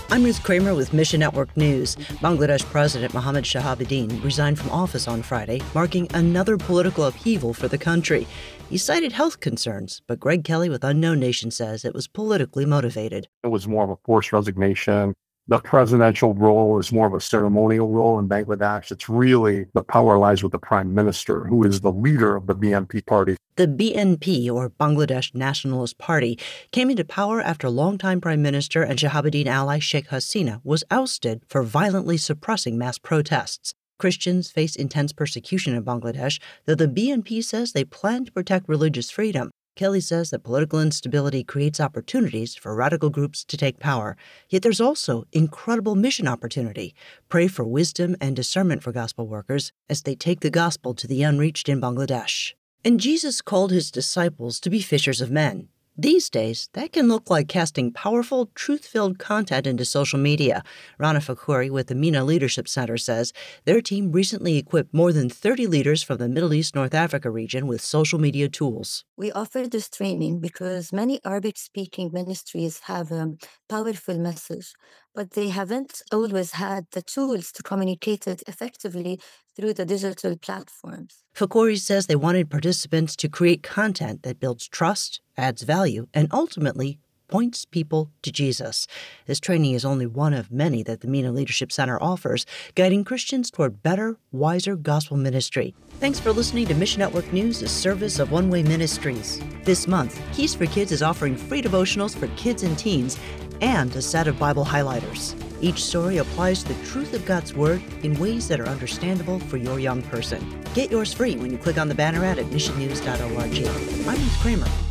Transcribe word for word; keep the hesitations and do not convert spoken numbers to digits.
I'm Ruth Kramer with Mission Network News. Bangladesh President Mohammed Shahabuddin resigned from office on Friday, marking another political upheaval for the country. He cited health concerns, but Greg Kelly with Unknown Nation says it was politically motivated. It was more of a forced resignation. The presidential role is more of a ceremonial role in Bangladesh. It's really the power lies with the prime minister, who is the leader of the B N P party. The B N P, or Bangladesh Nationalist Party, came into power after longtime Prime Minister and Shahabuddin ally Sheikh Hasina was ousted for violently suppressing mass protests. Christians face intense persecution in Bangladesh, though the B N P says they plan to protect religious freedom. Kelly says that political instability creates opportunities for radical groups to take power. Yet there's also incredible mission opportunity. Pray for wisdom and discernment for gospel workers as they take the gospel to the unreached in Bangladesh. And Jesus called his disciples to be fishers of men. These days, that can look like casting powerful, truth-filled content into social media. Rana Fakouri with the MENA Leadership Center says their team recently equipped more than thirty leaders from the Middle East North Africa region with social media tools. We offer this training because many Arabic-speaking ministries have a powerful message, but they haven't always had the tools to communicate it effectively through the digital platforms. Fakouri says they wanted participants to create content that builds trust, adds value, and ultimately points people to Jesus. This training is only one of many that the MENA Leadership Center offers, guiding Christians toward better, wiser gospel ministry. Thanks for listening to Mission Network News, a service of One Way Ministries. This month, Keys for Kids is offering free devotionals for kids and teens and a set of Bible highlighters. Each story applies the truth of God's Word in ways that are understandable for your young person. Get yours free when you click on the banner ad at mission news dot org. I'm Ruth Kramer.